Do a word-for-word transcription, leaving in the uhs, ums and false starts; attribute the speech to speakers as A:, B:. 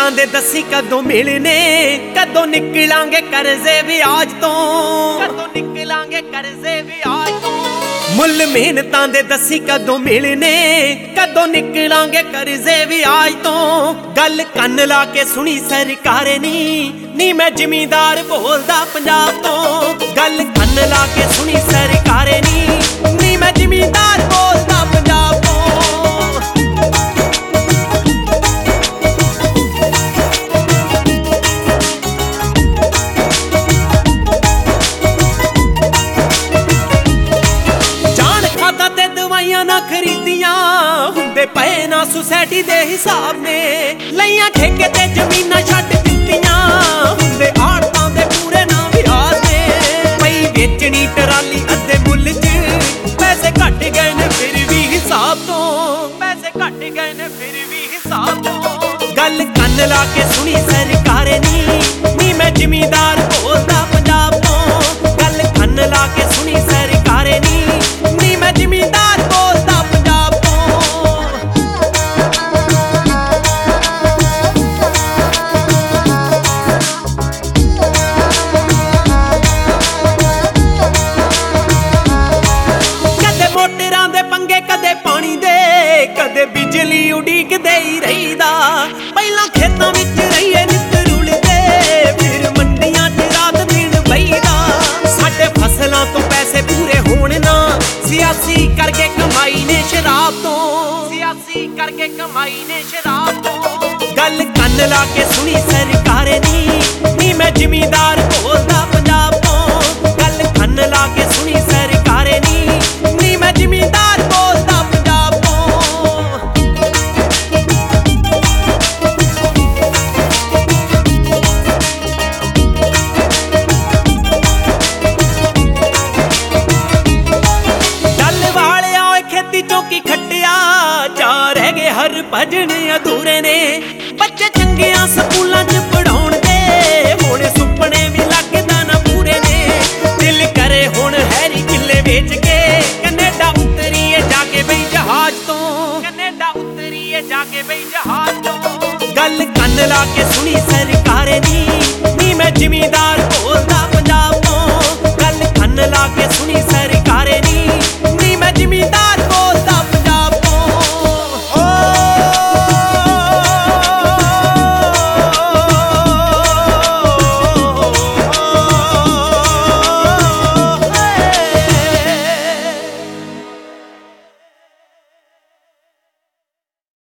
A: ਮਿਹਨਤਾਂ ਦੇ ਦੱਸੀ ਕਦੋਂ ਮਿਲਨੇ, ਕਦੋਂ ਨਿਕਲਾਂਗੇ ਕਰਜ਼ੇ ਵਿਆਜ ਤੋਂ, ਕਦੋਂ ਨਿਕਲਾਂਗੇ ਕਰਜ਼ੇ ਵਿਆਜ ਤੋਂ। ਮੁੱਲ ਮਿਹਨਤਾਂ ਦੇ ਦੱਸੀ ਕਦੋਂ ਮਿਲਨੇ, ਕਦੋਂ ਨਿਕਲਾਂਗੇ ਕਰਜ਼ੇ ਵਿਆਜ ਤੋਂ। ਗੱਲ ਕੰਨ ਲਾ ਕੇ ਸੁਣੀ ਸਰਕਾਰੇ ਨੀ, ਨੀ ਮੈਂ ਜ਼ਿਮੀਂਦਾਰ ਬੋਲਦਾ ਪੰਜਾਬ ਤੋਂ। ਗੱਲ ਕੰਨ ਲਾ ਕੇ ਸੁਣੀ ਸਰਕਾਰੇ ਨੀ, ਨੀ ਮੈਂ ਜ਼ਿਮੀਂਦਾਰ ਬੋਲਦਾ ਪੰਜਾਬ ਤੋਂ। ਨਾ ਖਰੀਦੀਆਂ ਹੁੰਦੇ ਪਏ ਨਾ ਸੁਸਾਇਟੀ ਦੇ ਹਿਸਾਬ ਨੇ, ਲਈਆਂ ਠੇਕੇ ਤੇ ਜ਼ਮੀਨਾਂ ਛੱਡ ਦਿੱਤੀਆਂ ਹੁੰਦੇ ਆੜਤਾਂ ਦੇ ਪੂਰੇ ਨਾ ਵਿਆਜ ਨੇ। ਪਈ ਵੇਚਣੀ ਟਰਾਲੀ ਅੱਧੇ ਮੁੱਲ 'ਚ, ਪੈਸੇ ਘੱਟ ਗਏ ਨੇ ਫਿਰ ਵੀ ਹਿਸਾਬ ਤੋਂ, ਪੈਸੇ ਘੱਟ ਗਏ ਨੇ ਫਿਰ ਵੀ ਹਿਸਾਬ ਤੋਂ। ਗੱਲ ਕੰਨ ਲਾ ਕੇ ਸੁਣੀ ਸਰਕਾਰੇ ਨੀ, ਨੀ ਮੈਂ ਜ਼ਿਮੀਂਦਾਰ ਬੋਲਦਾ ਪੰਜਾਬ ਤੋਂ। ਗੱਲ ਕੰਨ ਲਾ ਕੇ ਸੁਣੀ ਸਰਕਾਰੇ ਨੀ, ਨੀ ਮੈਂ ਜ਼ਿਮੀਂਦਾਰ ਬੋਲਦਾ ਪੰਜਾਬ ਤੋਂ। ਕਦੇ ਮੋਟਰਾਂ ਦੇ ਪੰਗੇ, ਕਦੇ ਪਾਣੀ ਦੇ, ਕਦੇ ਬਿਜਲੀ ਉਡੀਕਦੇ ਹੀ ਰਹੀਦਾ। ਪਹਿਲਾਂ ਖੇਤਾਂ ਵਿੱਚ ਰਹੀਏ ਨਿੱਤ ਰੁਲਦੇ, ਫਿਰ ਮੰਡੀਆਂ 'ਚ ਰਾਤ ਦਿਨ ਬਹੀਦਾ। ਸਾਡੇ ਫਸਲਾਂ ਤੋਂ ਪੈਸੇ ਪੂਰੇ ਹੋਣ ਨਾ, ਸਿਆਸੀ ਕਰਕੇ ਕਮਾਈ ਨੇ ਸ਼ਰਾਬ ਤੋਂ, ਸਿਆਸੀ ਕਰਕੇ ਕਮਾਈ ਨੇ ਸ਼ਰਾਬ ਤੋਂ। ਗੱਲ ਕੰਨ ਲਾ ਕੇ ਸੁਣੀ ਸਰਕਾਰੇ ਨੀ, ਨੀ ਮੈਂ ਜ਼ਿਮੀਂਦਾਰ ਬੋਲਦਾ ਪੰਜਾਬ ਤੋਂ। ਗੱਲ ਕੰਨ ਲਾ ਕੇ ਸੁਣੀ ਸਰਕਾਰੇ ਨੀ, ਨੀ ਮੈਂ ਜ਼ਿਮੀਂਦਾਰ ਬੋਲਦਾ ਪੰਜਾਬ ਤੋਂ। ਚੌਕੀ ਖੱਟਿਆ ਜਾ ਰਹਿ ਗਏ ਹਰ ਭਜਨ ਅਧੂਰੇ ਨੇ। ਬੱਚੇ ਚੰਗਿਆਂ ਸਕੂਲਾਂ 'ਚ ਪੜਾਉਣਗੇ, ਹੁਣ ਸੁਪਨੇ ਵੀ ਲੱਗਦਾ ਨਾ ਪੂਰੇ ਨੇ। ਦਿਲ ਕਰੇ ਹੁਣ ਹੈਰੀ ਕਿੱਲੇ ਵੇਚ ਕੇ ਕੈਨੇਡਾ ਉਤਰੀਏ ਜਾ ਕੇ ਬਈ ਜਹਾਜ਼ ਤੋਂ, ਕੈਨੇਡਾ ਉਤਰੀਏ ਜਾ ਕੇ ਬਈ ਜਹਾਜ਼ ਤੋਂ। ਗੱਲ ਕੰਨ ਲਾ ਕੇ ਸੁਣੀ ਸਰਕਾਰੇ ਨੀ, ਨੀ ਮੈਂ ਜ਼ਿਮੀਂਦਾਰ ਬੋਲਦਾ ਪੰਜਾਬ ਤੋਂ। ਗੱਲ ਕੰਨ ਲਾ ਕੇ ਸੁਣੀ ਸਰ